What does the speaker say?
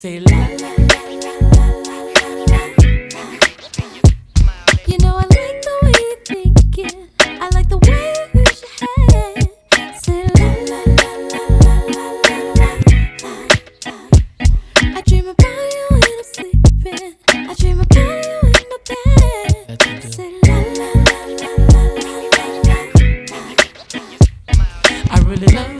Say la la la la la la la la. You know I like the way you're thinking. I like the way you use your head. Say la la la la la la la la. I dream about you when I'm sleeping. I dream about you in my bed. Say la la la la la la la. I really love